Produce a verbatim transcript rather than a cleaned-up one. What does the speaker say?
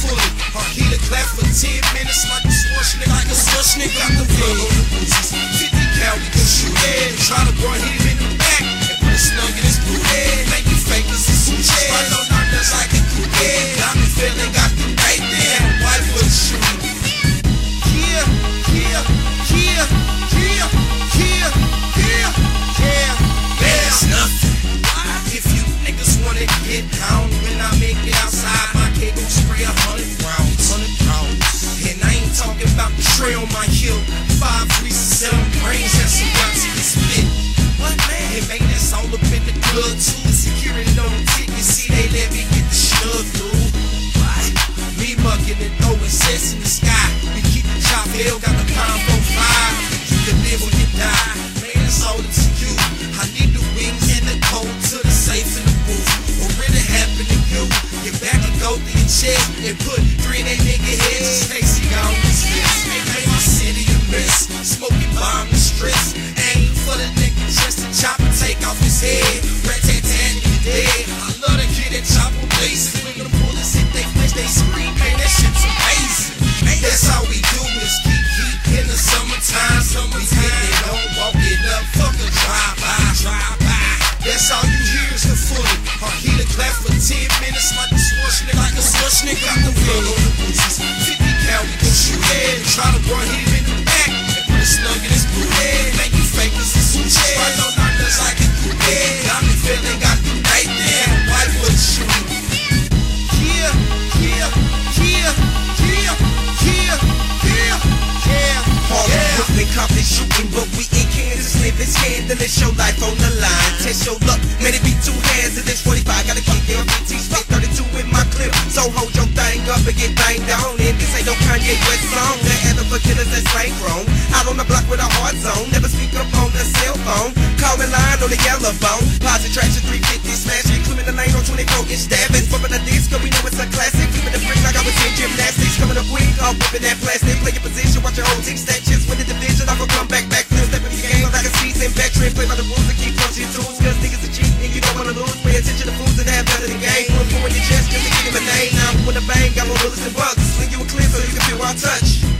fully. Her heater clap for ten minutes like a swoosh nigga, like a swoosh nigga. Got the plug on the boozes, fifty cal we can shoot it. Try to run hit him in the back and put a snug in his booty. Make you fake this is some shit. Right on our nuts like a coupe. Got me feeling, got the right there. White wood shooting. Yeah, yeah, yeah, yeah, yeah, yeah, yeah. There's nothing. If you niggas wanna get down, when I make it outside, my kid gon' spray a hundred rounds, hundred rounds. And I ain't talking about the tray on my heel. Five, three, seven brains, that's some guns in the spit. What man? And man, that's all up in the club too. The security don't tick, you see they let me get the snug through. Why? Me mucking and throwing sets in the sky. We keep the chop hill, got the pound for five. You can live when you die, man, that's all up to you. I need the wings and the coat to the safe in the booth. What really happened to you? Get back and go through your chest and put three in that nigga head. Stacy on this list. Ain't made my city a mess. Smoking bomb and stress. Aim for the nigga just to chop and take off his head. Rat-tat-tat, you dead. I love to hear that chopper blazing. When the bullets hit they flesh, they scream. Man, that shit's amazing. That's how we do is keep heat in the summertime. We hit it, don't walk it up. Fuck a drive-by, drive-by. That's all you hear is the fully. Her heater clap for ten minutes like a swoosh nigga, like a swoosh nigga. Got the plug on the boozes, fifty cal we can shoot it. Try to run hit him in the back and put a snug in his booty. Make you fake this is some shit. Right on our nuts like a coupe. Got me feeling, got the right there. White wood shooting. Yeah, yeah, yeah, yeah, yeah, yeah, yeah. Harlem, Brooklyn, Compton shooting, but we in Kansas living scandalous. Your life on the line, test your luck. Man, it be two hands in this forty-five. Gotta keep your B T split thirty-two in my clip. So hold your thing up and get banged on. And this ain't no Kanye West song. The other for killers that's slang grown. Out on the block with a hard zone. Never speak up on the cell phone. Call the line on the yellow bone. Positive traction three fifty smash. Including the lane on twenty-four inch stabbing. Bumping the disco, we know it's a classic. Keeping the brick like I was in gymnastics. Coming up quick, all whipping that plastic. Play your position, watch your whole team stack. Just win the division, I will come back, back flip. Step in the game like a seasoned veteran. Play by the rules and keep punching tools. Cause niggas are cheap and you don't wanna lose. Pay attention to fools and have better than game. Put four in your chest just to get him a name. Now I'm with a bang, got more bullets and bucks. Sling you a clip so you can feel our touch.